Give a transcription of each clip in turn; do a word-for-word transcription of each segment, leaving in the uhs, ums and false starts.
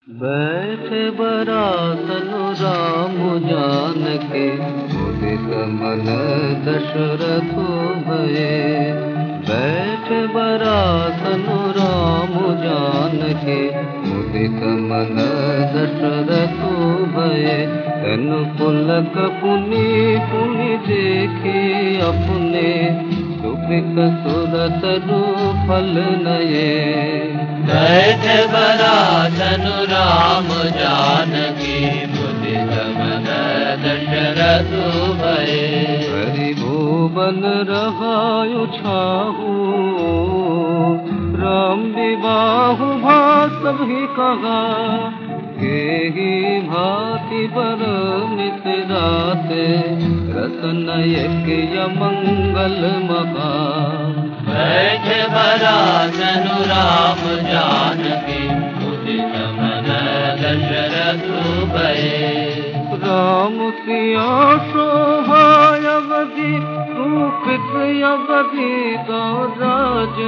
बैठे बरासन राम जानके, उदित मन दशरथ भये। बैठे बरासन राम जानके, उदित मन दशरथ भये। तनु पुलक पुनि पुनि देखे अपने, सुकृत सुरतरु फल नये। बैठे बरासन राम जानकी, मुदित मन दशरथ भये। हरि भुवन रहायु छाहु, राम विवाहु भात भी कहा। केहि भांति बर नित राते, रसनयक यमंगल महा। बैठे बरासन राम जानकी, मुदित मन दशरथ भये। राम सिया शोभा अवधि, सुकृत अवधि राज।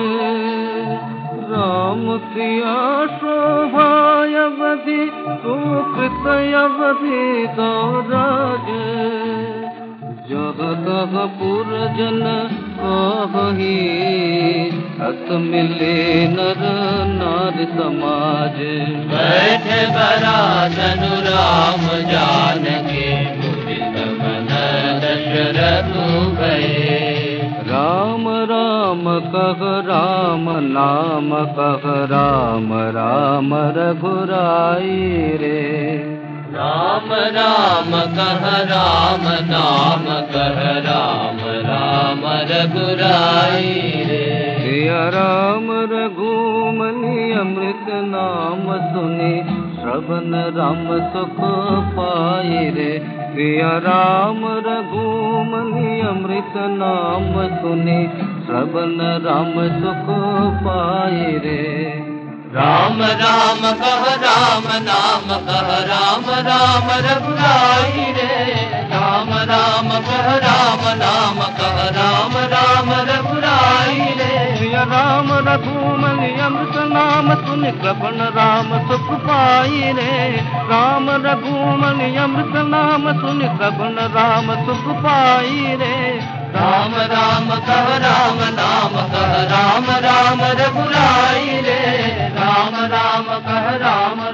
राम सिया शोभा अवधि, सुकृत अवधि राज। जह तह पुरजन कहहि, अस मिले नर नार समाज। बैठे बरासन राम जानकी, मुदित मन दशरथ भये। राम राम कह राम नाम कह, राम राम रघुराई रे। राम राम कह राम नाम कह, राम राम रघुराई रे। सिया राम रघुमनि अमृत नाम सुनि, श्रवण राम सुख पाई रे। सिया राम रघुमनि अमृत नाम सुनि, श्रवण राम सुख पाई रे। राम राम कह राम नाम कह, राम राम रघुराई रे। राम राम कह राम नाम कह, राम राम रघुराई रे। सिया राम रघुमनि अमृत नाम सुनि, श्रवण राम सुख पाई रे। राम रघुमनि अमृत नाम सुनि, श्रवण राम सुख पाई रे। राम राम कह राम नाम कह, राम राम रघुराई रे। राम राम कह राम